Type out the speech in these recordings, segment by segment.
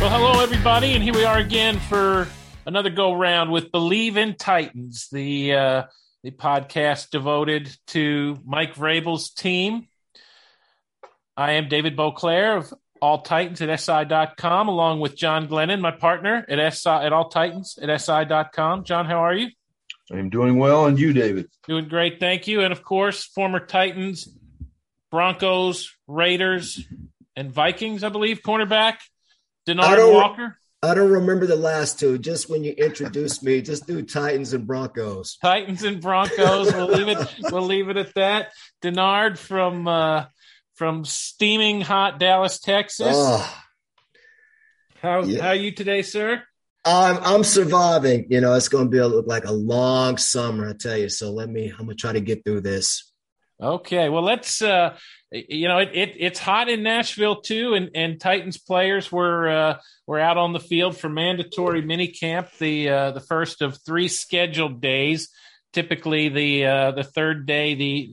Well, hello, everybody, and here we are again for another go-round with Believe in Titans, the podcast devoted to Mike Vrabel's team. I am David Beauclair of All Titans at SI.com, along with John Glennon, my partner at All Titans at SI.com. John, how are you? I'm doing well, and you, David? Doing great, thank you. And, of course, former Titans, Broncos, Raiders, and Vikings, I believe, cornerback, Denard Walker. I don't remember the last two. Just when you introduced me, just do Titans and Broncos. Titans and Broncos. We'll leave it at that. Denard from steaming hot Dallas, Texas. How are you today, sir? I'm surviving. You know, it's going to be like a long summer, I tell you. So I'm going to try to get through this. Okay. Well, let's, it's hot in Nashville too. And Titans players were out on the field for mandatory mini camp, the first of 3 scheduled days. Typically the third day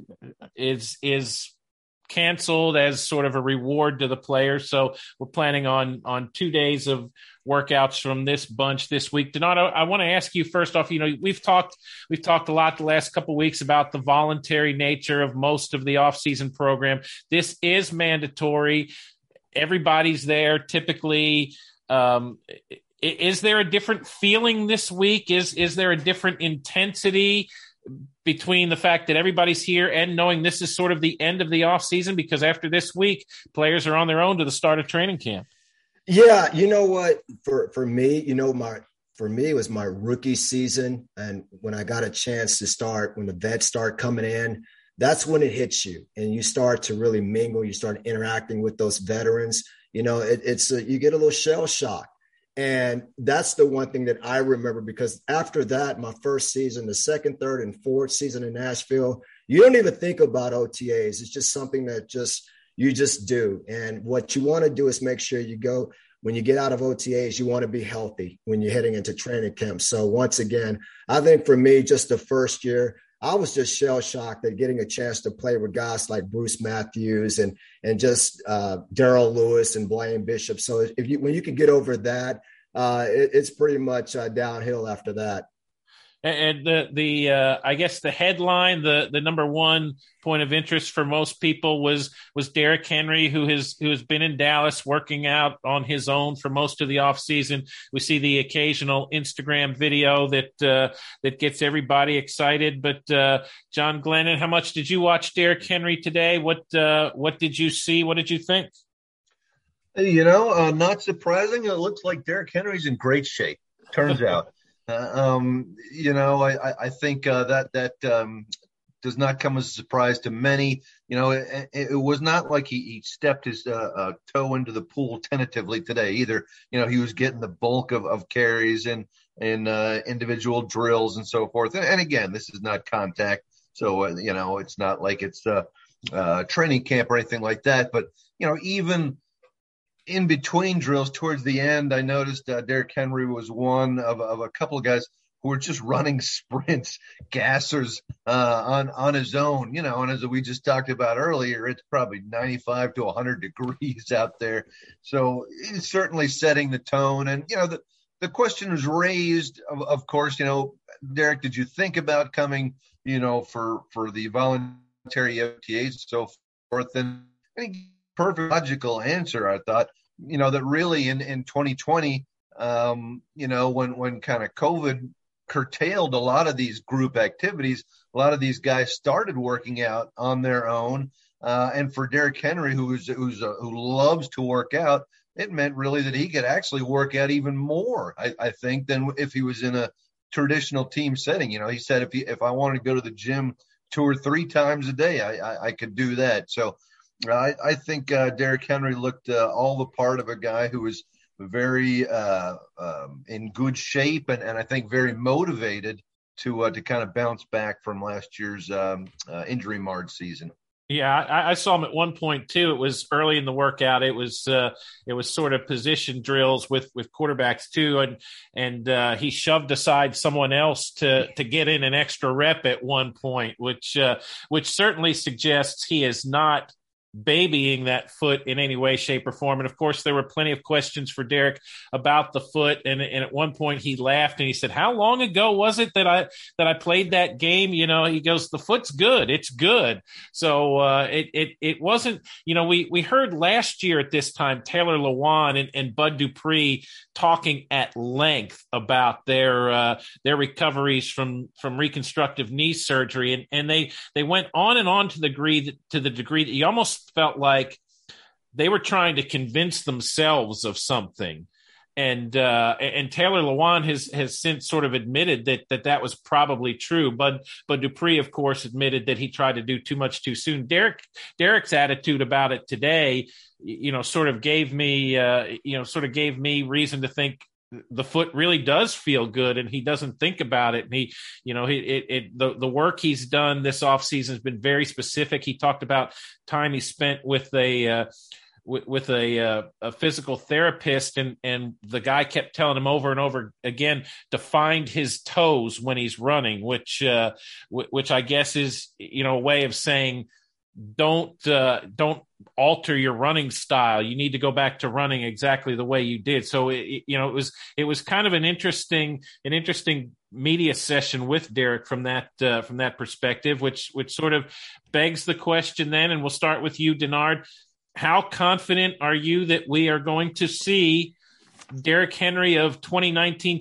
is canceled as sort of a reward to the players. So we're planning on 2 days of workouts from this bunch this week. Donato, I want to ask you first off, we've talked a lot the last couple of weeks about the voluntary nature of most of the offseason program. This is mandatory. Everybody's there typically. Is there a different feeling this week? Is there a different intensity between the fact that everybody's here and knowing this is sort of the end of the offseason? Because after this week, players are on their own to the start of training camp. Yeah, you know what? For me, it was my rookie season. And when I got a chance to start, when the vets start coming in, that's when it hits you and you start to really mingle. You start interacting with those veterans. You get a little shell shock. And that's the one thing that I remember, because after that, my first season, the second, third, and fourth season in Nashville, you don't even think about OTAs. It's just something that you just do. And what you want to do is make sure when you get out of OTAs, you want to be healthy when you're heading into training camp. So once again, I think for me, just the first year, I was just shell shocked at getting a chance to play with guys like Bruce Matthews and just Darrell Lewis and Blaine Bishop. So when you can get over that, it's pretty much downhill after that. And I guess the headline, the number one point of interest for most people was Derrick Henry, who has been in Dallas working out on his own for most of the offseason. We see the occasional Instagram video that gets everybody excited. But John Glennon, how much did you watch Derrick Henry today? What did you see? What did you think? Not surprising. It looks like Derrick Henry's in great shape. Turns out. I think that does not come as a surprise to many. It was not like he stepped his toe into the pool tentatively today either. He was getting the bulk of carries and individual drills and so forth. And again, this is not contact. So, it's not like it's training camp or anything like that. But, even in between drills towards the end, I noticed Derrick Henry was one of a couple of guys who were just running sprints, gassers on his own, and as we just talked about earlier, it's probably 95 to 100 degrees out there. So it's certainly setting the tone. And, the question was raised, of course, Derrick, did you think about coming, for the voluntary OTAs and so forth? And perfect logical answer, I thought, that really in 2020, when kind of COVID curtailed a lot of these group activities, a lot of these guys started working out on their own. And for Derrick Henry, who loves to work out, it meant really that he could actually work out even more, I think, than if he was in a traditional team setting. He said, if I wanted to go to the gym 2 or 3 times a day, I could do that. So I think Derrick Henry looked all the part of a guy who was very in good shape and I think very motivated to kind of bounce back from last year's injury-marred season. Yeah, I saw him at one point too. It was early in the workout. It was sort of position drills with quarterbacks too, and he shoved aside someone else to get in an extra rep at one point, which certainly suggests he is not babying that foot in any way, shape, or form. And of course, there were plenty of questions for Derek about the foot. And at one point he laughed and he said, "How long ago was it that I played that game?" He goes, "The foot's good. It's good." So it wasn't, we heard last year at this time, Taylor Lewan and Bud Dupree talking at length about their recoveries from reconstructive knee surgery. And they went on and on to the degree that you almost felt like they were trying to convince themselves of something. And Taylor Lewan has since sort of admitted that was probably true. But Dupree, of course, admitted that he tried to do too much too soon. Derek's attitude about it today, sort of gave me reason to think the foot really does feel good, and he doesn't think about it. And the work he's done this offseason has been very specific. He talked about time he spent with a physical therapist, and the guy kept telling him over and over again to find his toes when he's running, which I guess is, a way of saying, don't alter your running style. You need to go back to running exactly the way you did. So it was kind of an interesting media session with Derek from that perspective, which sort of begs the question then, and we'll start with you, Denard. How confident are you that we are going to see Derrick Henry of 2019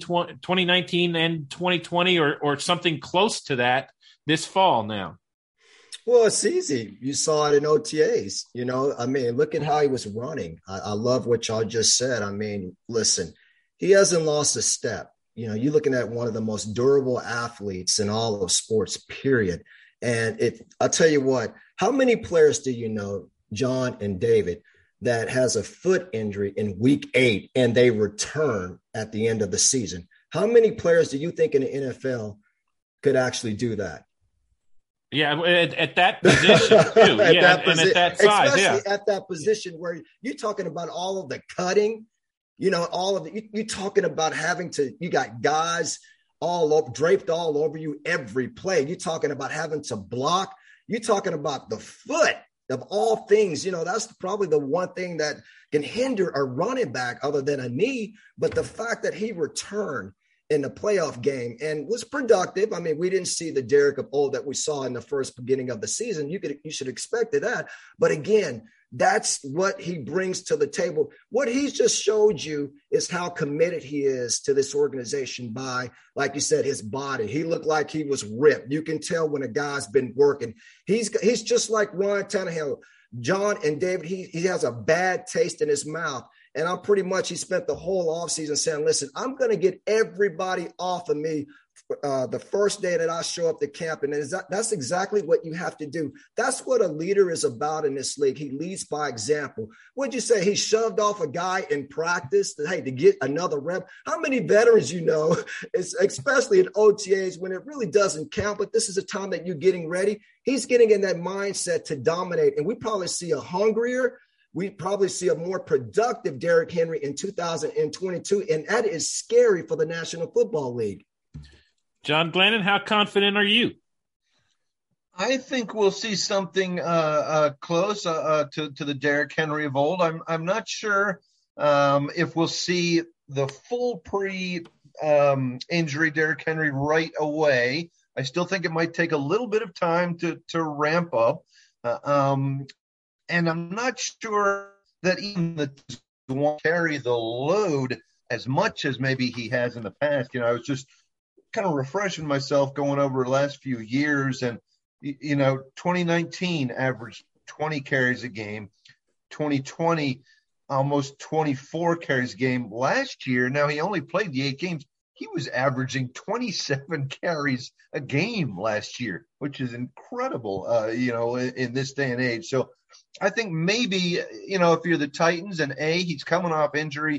and 2020 or something close to that this fall now? Well, it's easy. You saw it in OTAs. Look at how he was running. I love what y'all just said. Listen, he hasn't lost a step. You're looking at one of the most durable athletes in all of sports, period. And I'll tell you what, how many players do you know, John and David, that has a foot injury in week 8 and they return at the end of the season? How many players do you think in the NFL could actually do that? Yeah, at that position too. At that size, especially at that position where you're talking about all of the cutting, all of it. You're talking about you got guys draped all over you every play. You're talking about having to block. You're talking about the foot of all things. That's probably the one thing that can hinder a running back other than a knee. But the fact that he returned in the playoff game and was productive. We didn't see the Derek of old that we saw in the first beginning of the season. You should expect that. But again, that's what he brings to the table. What he's just showed you is how committed he is to this organization by, like you said, his body. He looked like he was ripped. You can tell when a guy's been working. He's just like Ryan Tannehill. John and David, he has a bad taste in his mouth. And he spent the whole offseason saying, listen, I'm going to get everybody off of me the first day that I show up to camp. And that's exactly what you have to do. That's what a leader is about in this league. He leads by example. What'd you say? He shoved off a guy in practice to get another rep. How many veterans, especially in OTAs when it really doesn't count, but this is a time that you're getting ready. He's getting in that mindset to dominate. And we probably see we probably see a more productive Derrick Henry in 2022, and that is scary for the National Football League. John Glennon, how confident are you? I think we'll see something close to the Derrick Henry of old. I'm not sure if we'll see the full injury Derrick Henry right away. I still think it might take a little bit of time to ramp up. And I'm not sure that even the won't carry the load as much as maybe he has in the past. I was just kind of refreshing myself going over the last few years. And, 2019 averaged 20 carries a game. 2020, almost 24 carries a game. Last year, now he only played the 8 games. He was averaging 27 carries a game last year, which is incredible, in this day and age. So I think maybe, if you're the Titans and A, he's coming off injury,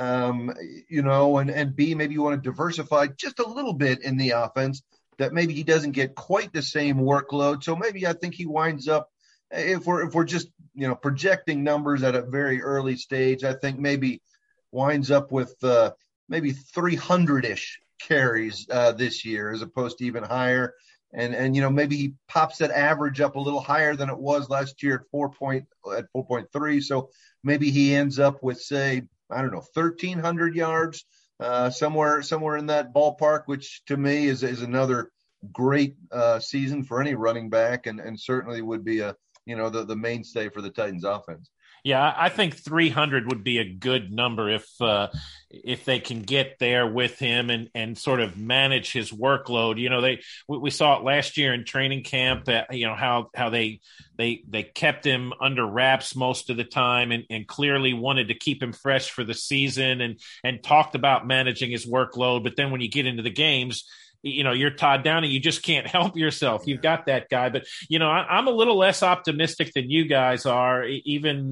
and B, maybe you want to diversify just a little bit in the offense, that maybe he doesn't get quite the same workload. So maybe I think he winds up, if we're just, projecting numbers at a very early stage, I think maybe winds up with maybe 300-ish carries this year as opposed to even higher. And maybe he pops that average up a little higher than it was last year at 4.3. So maybe he ends up with, say, I don't know, 1,300 yards, somewhere in that ballpark, which to me is another great season for any running back, and certainly would be the mainstay for the Titans offense. Yeah, I think 300 would be a good number if they can get there with him and sort of manage his workload. We saw it last year in training camp. How they kept him under wraps most of the time and clearly wanted to keep him fresh for the season and talked about managing his workload. But then when you get into the games, you're Todd Downing. You just can't help yourself. You've got that guy. But, I'm a little less optimistic than you guys are, even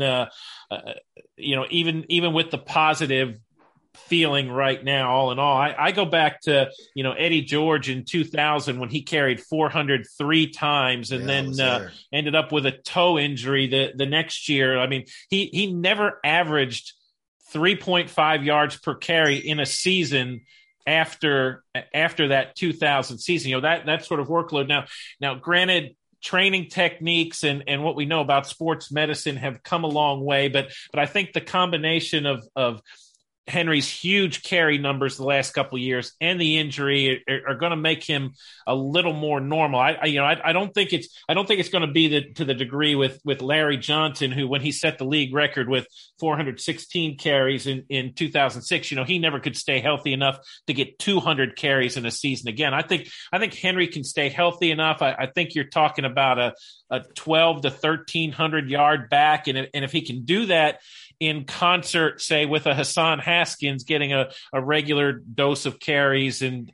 with the positive feeling right now, all in all. I go back to, Eddie George in 2000 when he carried 403 times and then ended up with a toe injury the next year. I mean, he never averaged 3.5 yards per carry in a season after that 2000 season, that sort of workload. Now, granted, training techniques and what we know about sports medicine have come a long way, but I think the combination of Henry's huge carry numbers the last couple of years and the injury are going to make him a little more normal. I don't think it's going to be to the degree with Larry Johnson, who, when he set the league record with 416 carries in 2006, he never could stay healthy enough to get 200 carries in a season again. I think Henry can stay healthy enough. I think you're talking about a 12 to 1,300 yard back, and if he can do that in concert, say, with a Hassan Haskins getting a regular dose of carries and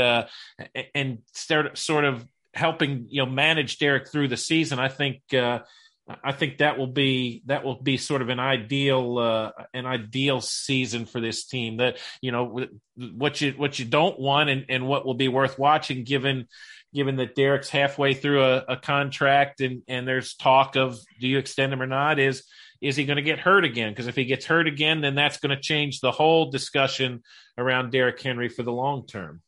start sort of helping manage Derek through the season, I think that will be sort of an ideal season for this team. That what you don't want and what will be worth watching, given that Derek's halfway through a contract and there's talk of, do you extend him or not? Is he going to get hurt again? Because if he gets hurt again, then that's going to change the whole discussion around Derrick Henry for the long term.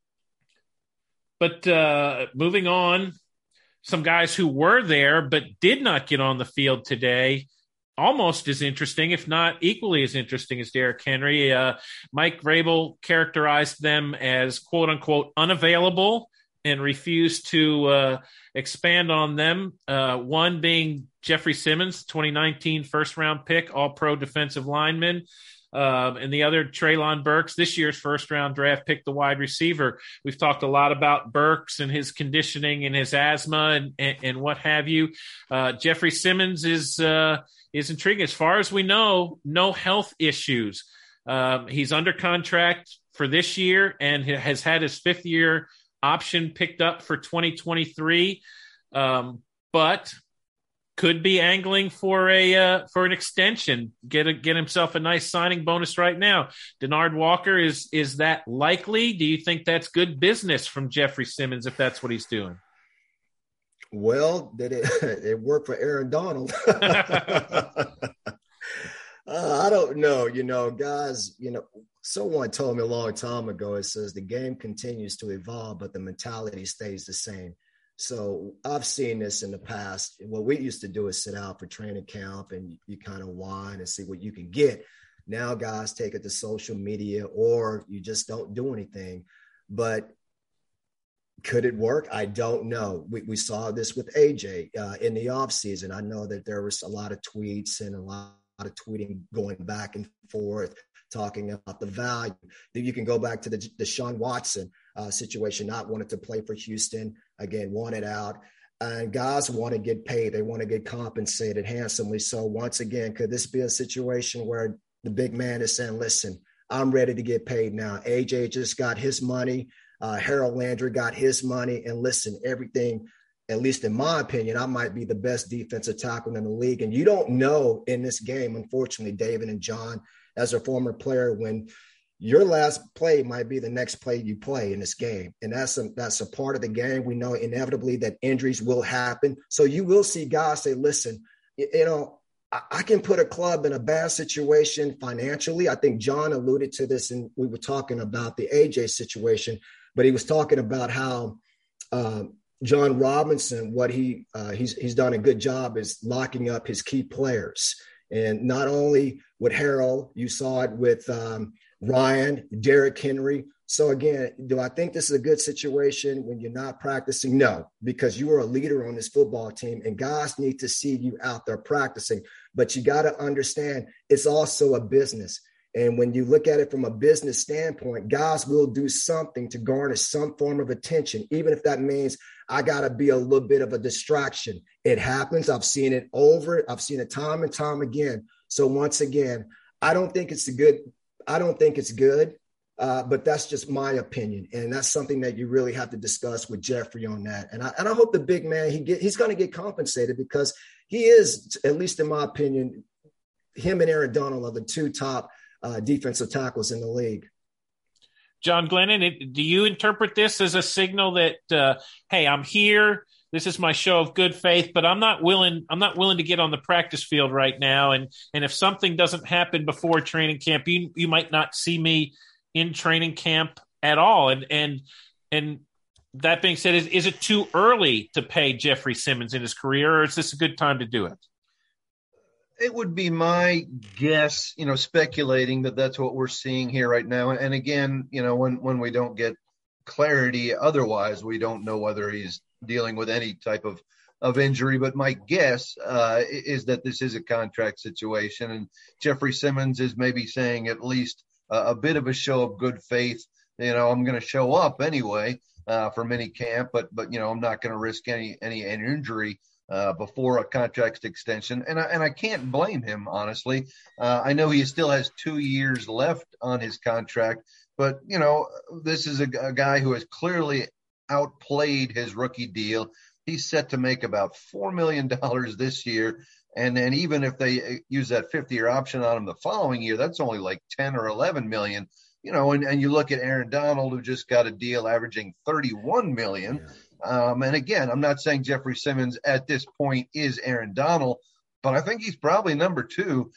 But moving on, some guys who were there but did not get on the field today, almost as interesting, if not equally as interesting as Derrick Henry. Mike Vrabel characterized them as, quote unquote, unavailable and refused to expand on them. One being Jeffrey Simmons, 2019 first-round pick, all-pro defensive lineman. And the other, Treylon Burks, this year's first-round draft pick, the wide receiver. We've talked a lot about Burks and his conditioning and his asthma and what have you. Jeffrey Simmons is intriguing. As far as we know, no health issues. He's under contract for this year and has had his fifth-year option picked up for 2023, but could be angling for an extension, get himself a nice signing bonus right now. Denard Walker, is that likely? Do you think that's good business from Jeffrey Simmons if that's what he's doing? Well, did it worked for Aaron Donald? I don't know, guys, someone told me a long time ago, it says the game continues to evolve, but the mentality stays the same. So I've seen this in the past. What we used to do is sit out for training camp and you kind of whine and see what you can get. Now guys take it to social media or you just don't do anything. But could it work? I don't know. We saw this with AJ in the offseason. I know that there was a lot of tweets and a lot of tweeting going back and forth, talking about the value. Then you can go back to the Deshaun Watson situation, not wanting to play for Houston, again, wanted out. And guys want to get paid. They want to get compensated handsomely. So once again, could this be a situation where the big man is saying, listen, I'm ready to get paid now. AJ just got his money. Harold Landry got his money. And listen, everything, at least in my opinion, I might be the best defensive tackle in the league. And you don't know in this game, unfortunately, David and John, as a former player, when your last play might be the next play you play in this game. And that's a part of the game. We know inevitably that injuries will happen. So you will see guys say, listen, I can put a club in a bad situation financially. I think John alluded to this, and we were talking about the AJ situation, but he was talking about how John Robinson, what he's done a good job is locking up his key players. And not only with Harold, you saw it with Ryan, Derrick Henry. So again, do I think this is a good situation when you're not practicing? No, because you are a leader on this football team and guys need to see you out there practicing. But you got to understand it's also a business. And when you look at it from a business standpoint, guys will do something to garner some form of attention, even if that means I got to be a little bit of a distraction. It happens. I've seen it time and time again. So once again, I don't think it's good, but that's just my opinion. And that's something that you really have to discuss with Jeffrey on that. And I hope the big man, he's going to get compensated because he is, at least in my opinion, him and Aaron Donald are the two top defensive tackles in the league. John Glennon, do you interpret this as a signal that, hey, I'm here, this is my show of good faith, but I'm not willing to get on the practice field right now. And if something doesn't happen before training camp, you might not see me in training camp at all. And that being said, is it too early to pay Jeffrey Simmons in his career, or is this a good time to do it? It would be my guess, speculating that that's what we're seeing here right now. And again, when we don't get clarity, otherwise, we don't know whether he's dealing with any type of injury. But my guess is that this is a contract situation. And Jeffrey Simmons is maybe saying at least a bit of a show of good faith. I'm going to show up anyway for mini camp, but I'm not going to risk any injury before a contract extension. And I can't blame him, honestly. I know he still has 2 years left on his contract, but, this is a guy who has clearly outplayed his rookie deal. He's set to make about $4 million this year. And then even if they use that 50-year option on him the following year, that's only like 10 or 11 million. And you look at Aaron Donald, who just got a deal averaging 31 million. Yeah. And again, I'm not saying Jeffrey Simmons at this point is Aaron Donald, but I think he's probably number 2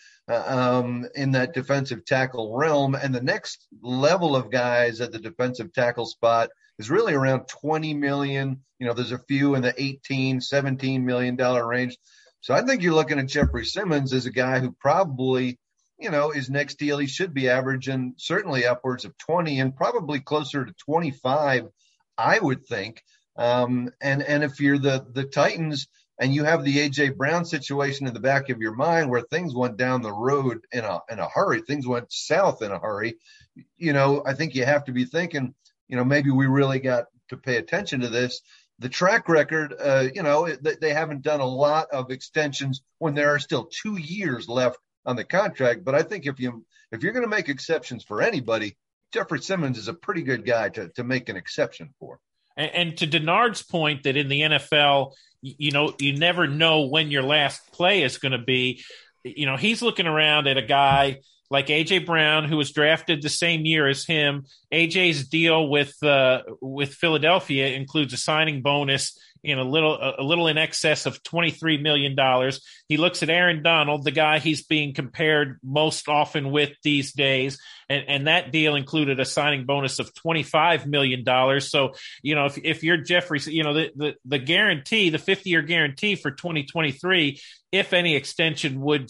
in that defensive tackle realm. And the next level of guys at the defensive tackle spot is really around 20 million. There's a few in the 18, $17 million range. So I think you're looking at Jeffrey Simmons as a guy who probably, his next deal, he should be averaging certainly upwards of 20 and probably closer to 25, I would think. And if you're the Titans and you have the A.J. Brown situation in the back of your mind where things went down the road in a hurry, things went south in a hurry, I think you have to be thinking, maybe we really got to pay attention to this. The track record, they haven't done a lot of extensions when there are still 2 years left on the contract. But I think if you're going to make exceptions for anybody, Jeffrey Simmons is a pretty good guy to make an exception for. And to Denard's point that in the NFL, you never know when your last play is going to be. He's looking around at a guy like A.J. Brown, who was drafted the same year as him. A.J.'s deal with Philadelphia includes a signing bonus in a little in excess of $23 million. He looks at Aaron Donald, the guy he's being compared most often with these days, and that deal included a signing bonus of $25 million. So, if you're Jeffrey, the guarantee, the 50-year guarantee for 2023, if any extension would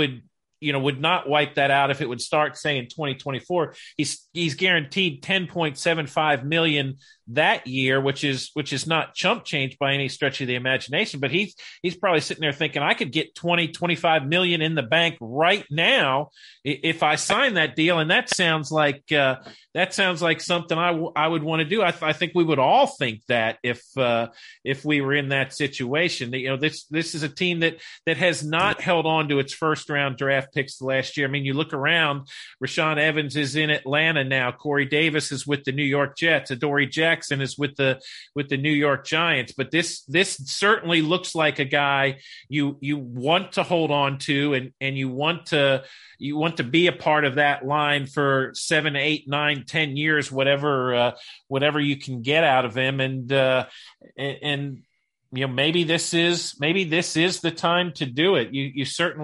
not wipe that out. If it would start, say, in 2024, he's guaranteed $10.75 million that year, which is not chump change by any stretch of the imagination. But he's probably sitting there thinking, I could get 25 million in the bank right now if I sign that deal. And that sounds like something I would want to do. I think we would all think that if we were in that situation. This is a team that has not held on to its first round draft picks last year. I mean, you look around, Rashaan Evans is in Atlanta now. Corey Davis is with the New York Jets. Adoree Jackson is with the New York Giants. But this certainly looks like a guy you want to hold on to and you want to be a part of that line for 7, 8, 9, 10 years, whatever you can get out of him. And maybe this is the time to do it. You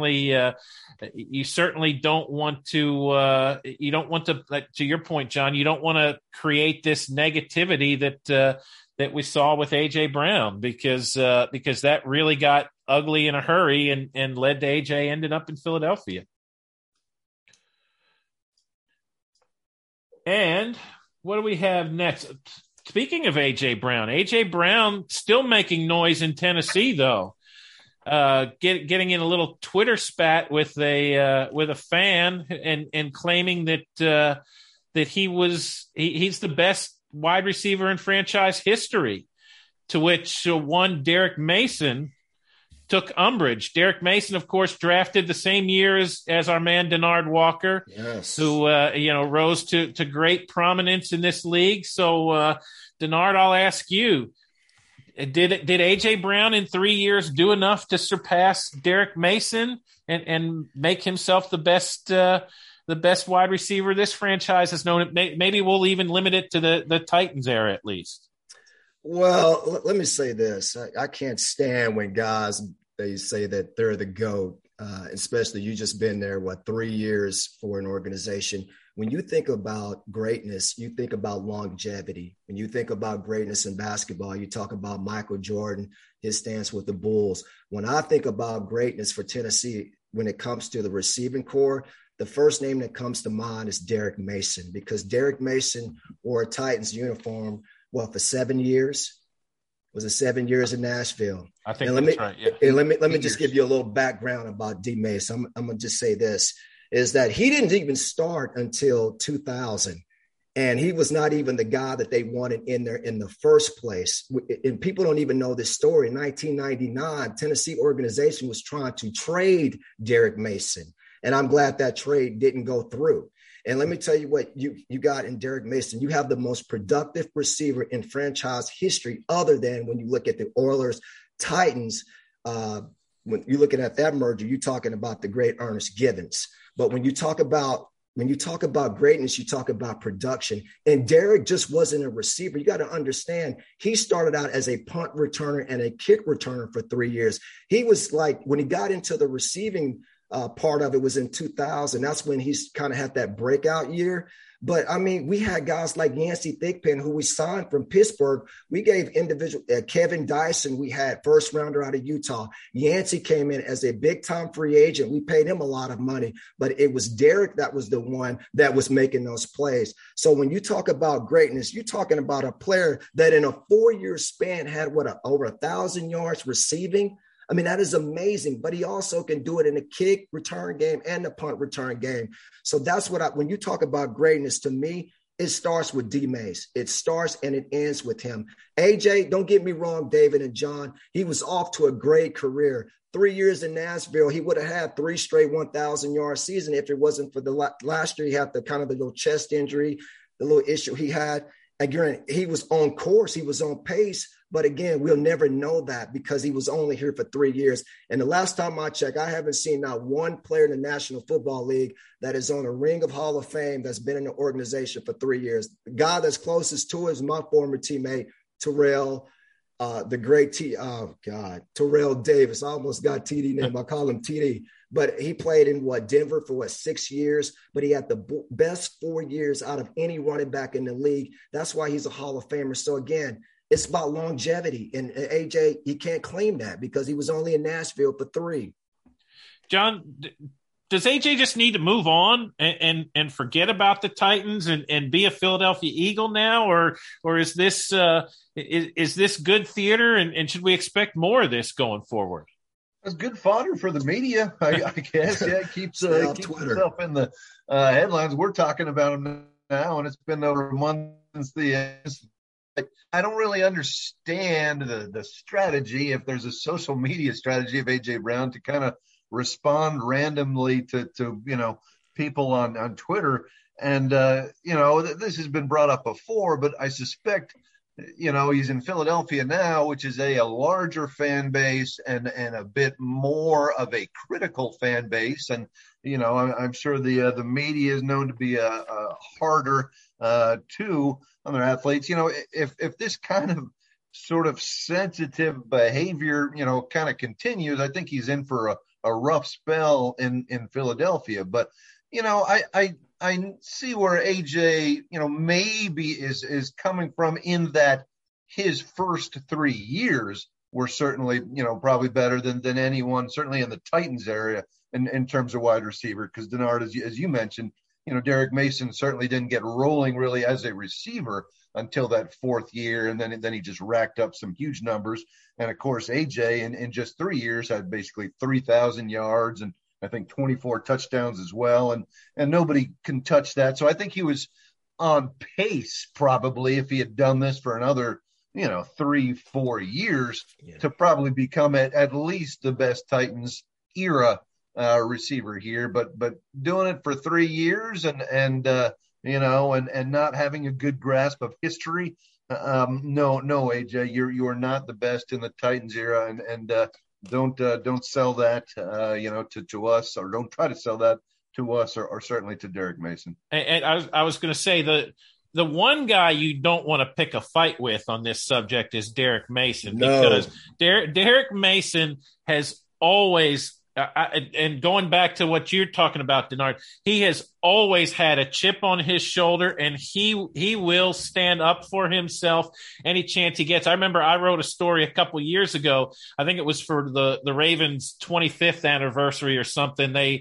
certainly don't want to to your point, John, you don't want to create this negativity that we saw with A.J. Brown, because that really got ugly in a hurry and led to A.J. ending up in Philadelphia. And what do we have next? Speaking of A.J. Brown still making noise in Tennessee, though. Getting in a little Twitter spat with a fan and claiming that he's the best wide receiver in franchise history, to which one Derek Mason took umbrage. Derek Mason, of course, drafted the same year as our man Denard Walker, yes, who rose to great prominence in this league. So Denard, I'll ask you, did A.J. Brown in 3 years do enough to surpass Derek Mason and make himself the best wide receiver this franchise has known? Maybe we'll even limit it to the Titans era at least. Well, let me say this. I can't stand when guys, they say that they're the GOAT, especially you just been there, 3 years for an organization. When you think about greatness, you think about longevity. When you think about greatness in basketball, you talk about Michael Jordan, his stance with the Bulls. When I think about greatness for Tennessee, when it comes to the receiving core, the first name that comes to mind is Derek Mason, because Derek Mason wore a Titans uniform, for 7 years? Was it 7 years in Nashville? I think that's right, yeah. And let me just give you a little background about D. Mason. I'm going to just say this, is that he didn't even start until 2000. And he was not even the guy that they wanted in there in the first place. And people don't even know this story. In 1999, Tennessee organization was trying to trade Derek Mason. And I'm glad that trade didn't go through. And let me tell you what you got in Derek Mason. You have the most productive receiver in franchise history, other than when you look at the Oilers, Titans. When you're looking at that merger, you're talking about the great Ernest Givens. But when you talk about greatness, you talk about production. And Derek just wasn't a receiver. You got to understand, he started out as a punt returner and a kick returner for 3 years. He was like, when he got into the receiving part of it was in 2000. That's when he's kind of had that breakout year. But I mean, we had guys like Yancey Thigpen, who we signed from Pittsburgh. We gave individual Kevin Dyson. We had first rounder out of Utah. Yancey came in as a big time free agent. We paid him a lot of money, but it was Derek that was the one that was making those plays. So when you talk about greatness, you're talking about a player that in a 4-year span had over 1,000 yards receiving. I mean, that is amazing, but he also can do it in the kick return game and the punt return game. So that's when you talk about greatness, to me, it starts with D-Mace. It starts and it ends with him. AJ, don't get me wrong, David and John, he was off to a great career. 3 years in Nashville, he would have had 3 straight 1,000-yard season if it wasn't for the last year he had the little chest injury, the little issue he had. Again, he was on course. He was on pace. But again, we'll never know that because he was only here for 3 years. And the last time I checked, I haven't seen not one player in the National Football League that is on a ring of Hall of Fame that's been in the organization for 3 years. The guy that's closest to it is my former teammate, Terrell, Terrell Davis. I almost got TD name. I call him TD. But he played in Denver for 6 years, but he had the best 4 years out of any running back in the league. That's why he's a Hall of Famer. So again, it's about longevity. And AJ, he can't claim that because he was only in Nashville for 3. John, does AJ just need to move on and forget about the Titans and be a Philadelphia Eagle now? Or is this good theater and should we expect more of this going forward? That's good fodder for the media, I guess. Yeah, it keeps himself in the headlines. We're talking about him now, and it's been over a month since I don't really understand the strategy, if there's a social media strategy of A.J. Brown to kind of respond randomly to people on Twitter. And, this has been brought up before, but I suspect – he's in Philadelphia now, which is a larger fan base and a bit more of a critical fan base. And, I'm sure the media is known to be harder to other athletes. If this kind of sort of sensitive behavior, kind of continues, I think he's in for a rough spell in Philadelphia. But, I see where AJ, maybe is coming from, in that his first 3 years were certainly, probably better than anyone, certainly in the Titans area in terms of wide receiver. Because Denard, as you mentioned, Derek Mason certainly didn't get rolling really as a receiver until that 4th year. And then he just racked up some huge numbers. And of course, AJ in just 3 years had basically 3,000 yards and I think 24 touchdowns as well. And nobody can touch that. So I think he was on pace probably if he had done this for another 3-4 years to probably become at least the best Titans era receiver here, but doing it for 3 years and not having a good grasp of history. No, AJ, you're not the best in the Titans era, and don't sell that to us, or don't try to sell that to us, or certainly to Derek Mason. And I was going to say the one guy you don't want to pick a fight with on this subject is Derek Mason, because Derek Mason has always and going back to what you're talking about, Denard, he has always had a chip on his shoulder, and he will stand up for himself any chance he gets. I remember I wrote a story a couple years ago. I think it was for the Ravens 25th anniversary or something. The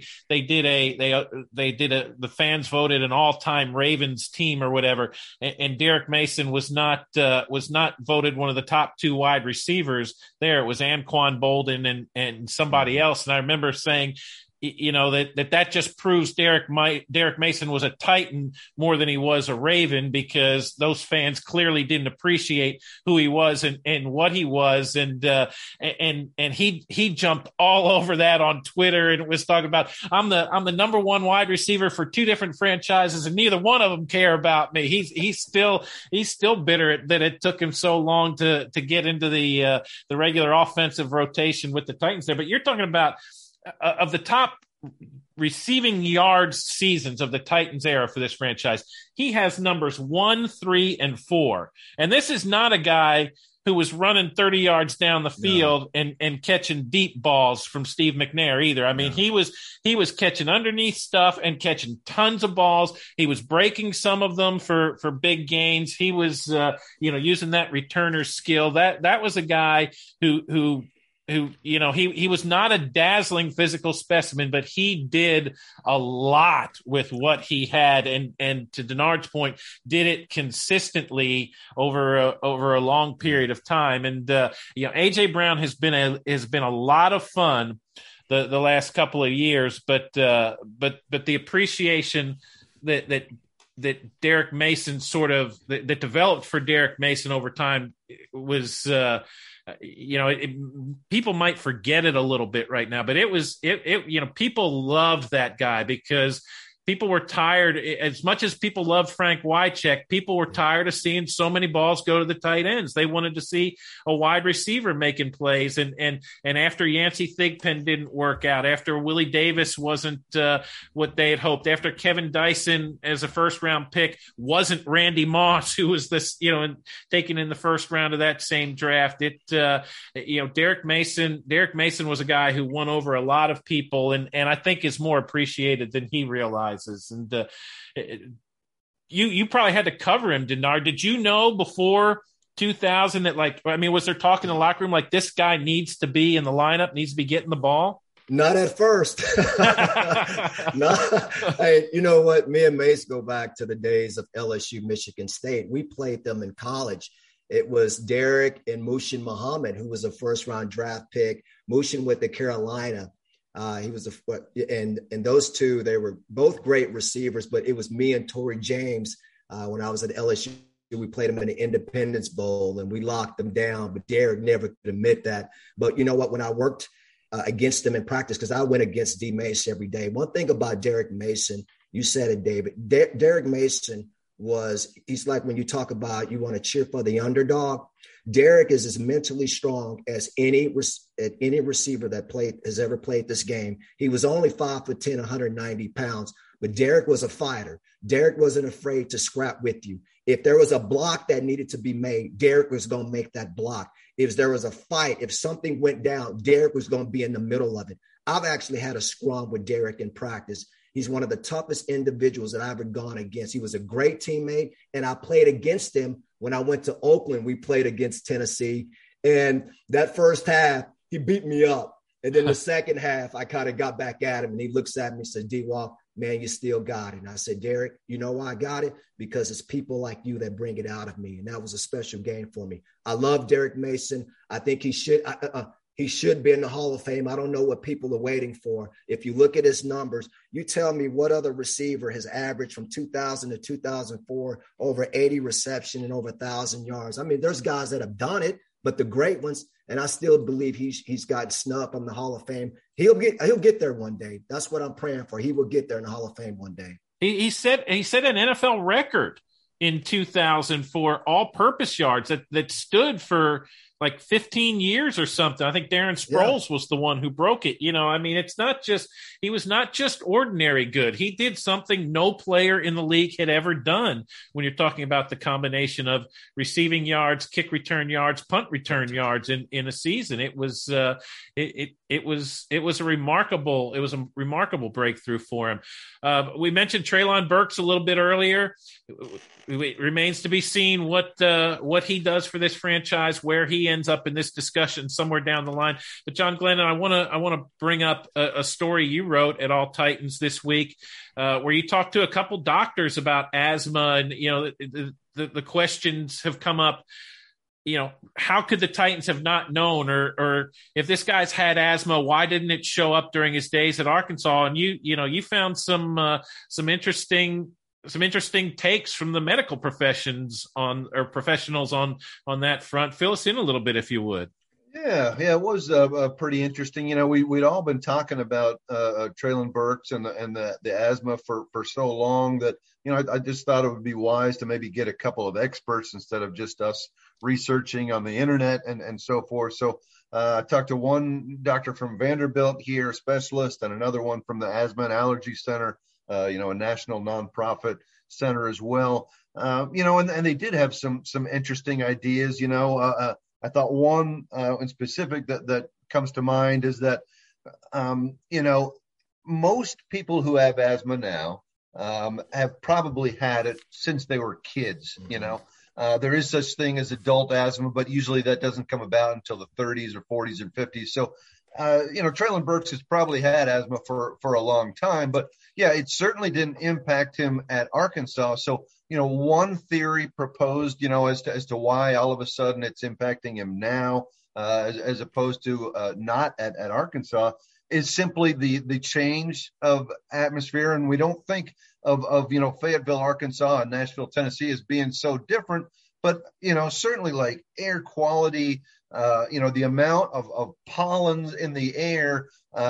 fans voted an all-time Ravens team or whatever, and Derek Mason was not voted one of the top 2 wide receivers there. It was Anquan Boldin and somebody else. And I remember saying, that just proves Derek Mason was a Titan more than he was a Raven, because those fans clearly didn't appreciate who he was and what he was. And he jumped all over that on Twitter and was talking about, I'm the number 1 wide receiver for 2 different franchises, and neither one of them care about me. He's still bitter that it took him so long to get into the regular offensive rotation with the Titans there. But you're talking about, of the top receiving yards seasons of the Titans era for this franchise, he has numbers 1, 3, and 4. And this is not a guy who was running 30 yards down the field and catching deep balls from Steve McNair either. I mean, he was catching underneath stuff and catching tons of balls. He was breaking some of them for big gains. He was, using that returner skill. That was a guy who he was not a dazzling physical specimen, but he did a lot with what he had, and to Denard's point, did it consistently over a long period of time. And AJ Brown has been a lot of fun the last couple of years, but the appreciation that Derek Mason that developed for Derek Mason over time was. People might forget it a little bit right now, but people loved that guy because people were tired. As much as people loved Frank Wycheck, people were tired of seeing so many balls go to the tight ends. They wanted to see a wide receiver making plays. And after Yancey Thigpen didn't work out, after Willie Davis wasn't what they had hoped, after Kevin Dyson as a first-round pick wasn't Randy Moss, who was taken in the first round of that same draft. Derek Mason was a guy who won over a lot of people, and I think is more appreciated than he realized. And you probably had to cover him, Denard. Did you know before 2000 that, was there talk in the locker room like this guy needs to be in the lineup, needs to be getting the ball? Not at first. No. Hey, you know what? Me and Mace go back to the days of LSU, Michigan State. We played them in college. It was Derek and Mushin Muhammad, who was a first-round draft pick. Mushin with the Carolina. He was and those two, they were both great receivers, but it was me and Torrey James when I was at LSU. We played them in the Independence Bowl and we locked them down, but Derek never could admit that. But you know what? When I worked against them in practice, because I went against D. Mace every day. One thing about Derek Mason, you said it, David. Derek Mason he's like when you talk about you want to cheer for the underdog. Derek is as mentally strong as any receiver that has ever played this game. He was only 5'10", 190 pounds, but Derek was a fighter. Derek wasn't afraid to scrap with you. If there was a block that needed to be made, Derek was going to make that block. If there was a fight, if something went down, Derek was going to be in the middle of it. I've actually had a scrum with Derek in practice, He's one of the toughest individuals that I've ever gone against. He was a great teammate, and I played against him when I went to Oakland. We played against Tennessee, and that first half, he beat me up. And then the second half, I kind of got back at him, and he looks at me and said, D-Walk, man, you still got it. And I said, Derek, you know why I got it? Because it's people like you that bring it out of me. And that was a special game for me. I love Derek Mason. I think he should be in the Hall of Fame. I don't know what people are waiting for. If you look at his numbers, you tell me what other receiver has averaged from 2000 to 2004 over 80 reception and over 1,000 yards. I mean, there's guys that have done it, but the great ones, and I still believe he's got snubbed from the Hall of Fame. He'll get there one day. That's what I'm praying for. He will get there in the Hall of Fame one day. He set an NFL record in 2004 all-purpose yards that stood for like 15 years or something. I think Darren Sproles was the one who broke it. You know, I mean, he was not just ordinary good. He did something no player in the league had ever done when you're talking about the combination of receiving yards, kick return yards, punt return yards in a season. It was a remarkable breakthrough for him. We mentioned Treylon Burks a little bit earlier. It remains to be seen what he does for this franchise, where he ends up in this discussion somewhere down the line. But John Glennon, I want to bring up a story you wrote at All Titans this week, where you talked to a couple doctors about asthma, and you know the questions have come up. You know, how could the Titans have not known, or if this guy's had asthma, why didn't it show up during his days at Arkansas? And you found some interesting takes from the medical professionals on that front. Fill us in a little bit, if you would. Yeah, it was pretty interesting. You know, we'd all been talking about Treylon Burks and the asthma for so long that, you know, I just thought it would be wise to maybe get a couple of experts instead of just us researching on the internet and so forth. So I talked to one doctor from Vanderbilt here, a specialist, and another one from the Asthma and Allergy Center, a national nonprofit center as well. And they did have some interesting ideas. I thought one in specific that comes to mind is that, most people who have asthma now have probably had it since they were kids. There is such thing as adult asthma, but usually that doesn't come about until the 30s or 40s or 50s. So, Treylon Burks has probably had asthma for a long time, but yeah, it certainly didn't impact him at Arkansas. So, one theory proposed, as to why all of a sudden it's impacting him now, as opposed to not at Arkansas, is simply the change of atmosphere. And we don't think of Fayetteville, Arkansas and Nashville, Tennessee as being so different, but, certainly like air quality, the amount of pollens in the air,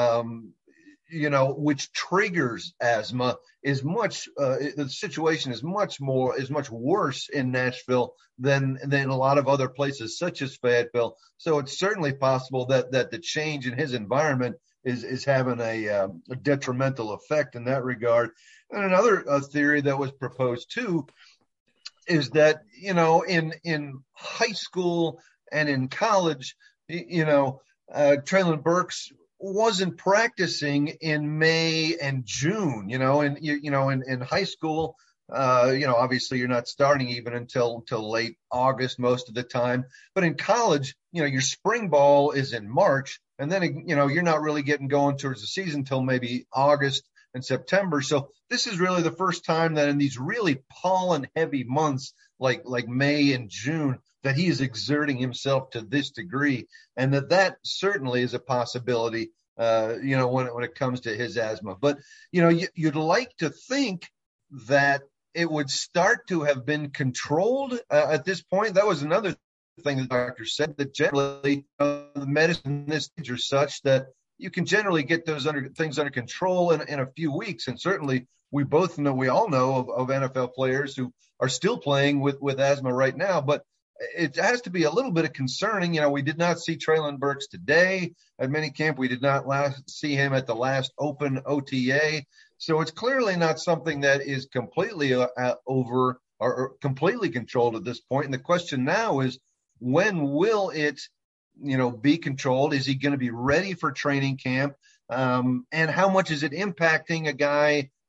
which triggers asthma is much, the situation is much worse in Nashville than a lot of other places such as Fayetteville. So it's certainly possible that the change in his environment is having a detrimental effect in that regard. And another theory that was proposed too is that, in high school and in college, Treylon Burks wasn't practicing in May and June, in high school, obviously you're not starting even until late August most of the time. But in college, your spring ball is in March, and then, you're not really getting going towards the season until maybe August and September. So this is really the first time that in these really pollen heavy months, like May and June, that he is exerting himself to this degree, and that certainly is a possibility, when it comes to his asthma. But, you'd like to think that it would start to have been controlled at this point. That was another thing the doctor said, that generally the medicine in this stage are such that you can generally get those things under control in a few weeks. And certainly we all know of NFL players who are still playing with asthma right now, but it has to be a little bit of concerning. We did not see Treylon Burks today at minicamp. We did not see him at the last open OTA. So it's clearly not something that is completely over or completely controlled at this point. And the question now is, when will it, be controlled? Is he going to be ready for training camp? And how much is it impacting a guy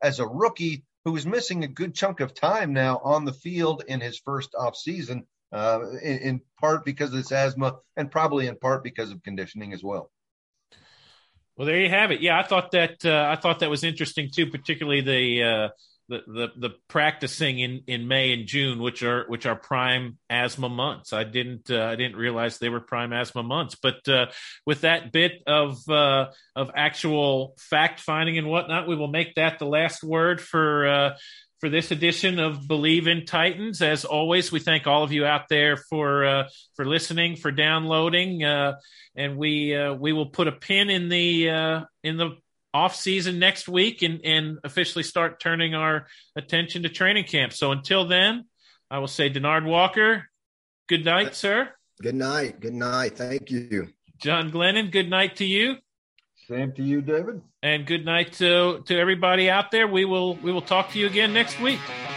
as a rookie who is missing a good chunk of time now on the field in his first off season, in part because of this asthma and probably in part because of conditioning as well. Well, there you have it. Yeah, I thought that was interesting too, particularly the practicing in May and June, which are prime asthma months. I didn't realize they were prime asthma months. But with that bit of actual fact finding and whatnot, we will make that the last word for this edition of Believe in Titans. As always, we thank all of you out there for listening, for downloading, and we will put a pin in the off season next week and officially start turning our attention to training camp. So until then, I will say, Denard Walker, good night, sir. Good night. Good night. Thank you. John Glennon, good night to you. Same to you, David. And good night to everybody out there. We will talk to you again next week.